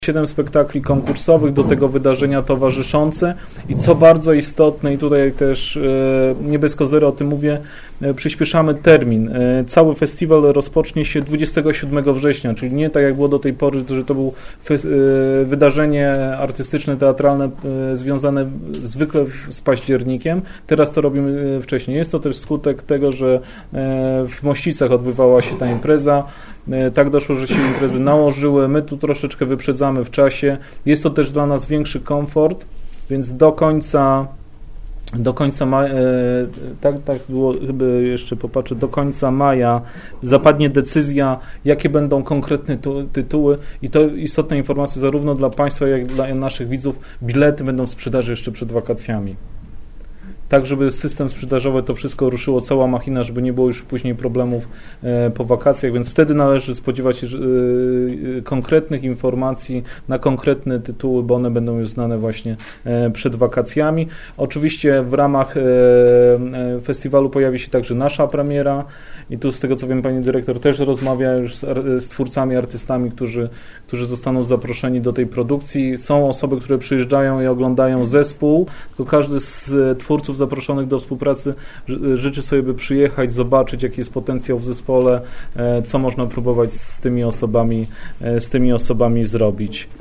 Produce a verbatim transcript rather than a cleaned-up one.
siedem spektakli konkursowych, do tego wydarzenia towarzyszące i co bardzo istotne i tutaj też e, nie bez kozery o tym mówię, e, przyspieszamy termin. E, cały festiwal rozpocznie się dwudziestego siódmego września, czyli nie tak jak było do tej pory, że to było fe, e, wydarzenie artystyczne, teatralne e, związane zwykle z październikiem. Teraz to robimy wcześniej. Jest to też skutek tego, że e, w Mościcach odbywała się ta impreza. E, tak doszło, że się imprezy nałożyły. My tu troszeczkę wyprzedzamy w czasie. Jest to też dla nas większy komfort, więc do końca do końca maja, tak, tak było, chyba jeszcze popatrzę, do końca maja zapadnie decyzja, jakie będą konkretne tytuły i to istotna informacja zarówno dla Państwa, jak i dla naszych widzów. Bilety będą w sprzedaży jeszcze przed wakacjami. Tak, żeby system sprzedażowy to wszystko ruszyło, cała machina, żeby nie było już później problemów e, po wakacjach, więc wtedy należy spodziewać się e, konkretnych informacji na konkretne tytuły, bo one będą już znane właśnie e, przed wakacjami. Oczywiście w ramach e, e, festiwalu pojawi się także nasza premiera i tu z tego co wiem pani dyrektor też rozmawia już z, z twórcami, artystami, którzy, którzy zostaną zaproszeni do tej produkcji. Są osoby, które przyjeżdżają i oglądają zespół, tylko każdy z twórców zaproszonych do współpracy życzy sobie, by przyjechać, zobaczyć, jaki jest potencjał w zespole, co można próbować z tymi osobami, z tymi osobami zrobić.